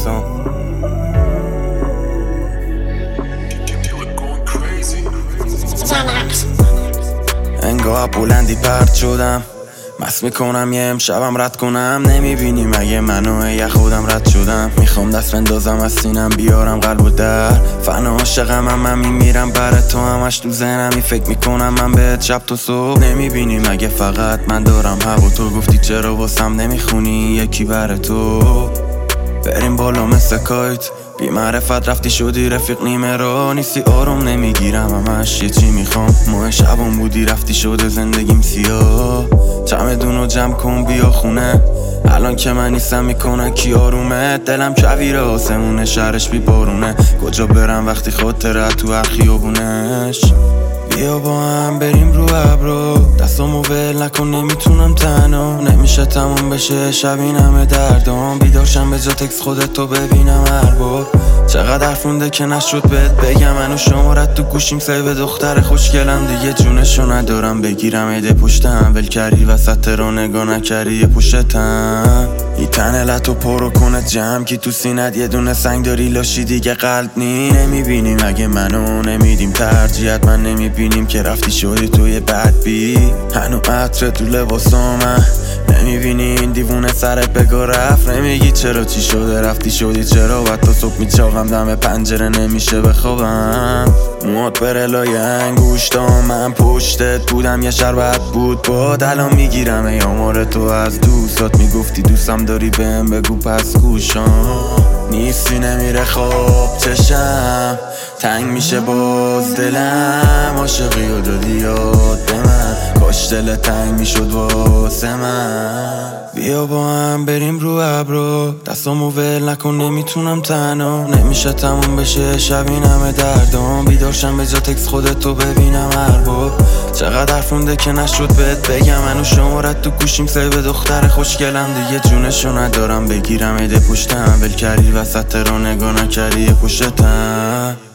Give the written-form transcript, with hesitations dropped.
واسم. انگاه بلندی پرد شدم، مست میکنم یه امشبم رد کنم. نمیبینی مگه منو یه خودم رد شدم. میخوام دست بندازم از سینم بیارم قلب و در فنا عاشقم من میمیرم برای تو. همش تو ذهنمی فکر میکنم من بهت شب تا صبح. نمیبینی مگه فقط من دارم هوا تو گفتی چرا واسم نمیخونی یکی برای تو. بریم بالا مثل کایت بی معرفت رفتی شدی رفیق نیمه رو نیستی آروم نمیگیرم همش یه چی میخوام. ماه شبم بودی رفتی شده زندگیم سیاه. چمدونو جمع کن بیا خونه الان که من نیستم میکنه کی آرومه. دلم کویره آسمونه شهرش بی بارونه. کجا برم وقتی خاطره تو هر خیابونش. بیا با هم بریم رو ابرو دستامو ول نکن نمیتونم تنها. نمیشه تموم بشه شب این همه دردام. بیدارشم به جا تکس خودتو ببینم هر بار. چقدر حرف مونده که نشد بهت بگم منو شمارت تو گوشیم سیو دختر خوشگلم. دیگه جونشو ندارم بگیرم ایده پشتم. ول کردی وسط رو نگاه نکردی یه پشتم. ای تنلتو پرو کنه جمع کی تو سینت یه دونه سنگ داری لاشی دیگه قلب نی. نمیبینی مگه منو نمیدیم ترجیحت من نمیبینیم که رفتی شدی توی بدبی. هنو عطر تو لباسامم نمیبینی این دیوونه سرت بگو رفت. نمیگی چرا چی شده رفتی شدی چرا و تا صبح میچاقم دم پنجره نمیشه بخوابم. موات بره لای انگوشتام من پشتت بودم یه شربت بود باد. الان میگیرم ای آمار تو از دوستات میگفتی دوستم داری بهم بگو پس گوشام. نیستی نمیره خواب چشم تنگ میشه باز دلم. عاشقی و دادی یاد به من کاش دل تنگ میشد واسه من. بیا با هم بریم رو ابرو دستامو ول نکن نمیتونم تنها. نمیشه تموم بشه شب این همه دردام. بیدارشم به جا تکس خودتو ببینم هر بار. چقدر حرف مونده که نشد بهت بگم منو شمارت تو گوشیم سیو دختر خوشگلم. دیگه جونشو ندارم بگیرم ایده پشتم. ول کردی وسط رو نگاه نکردی یه پشتم.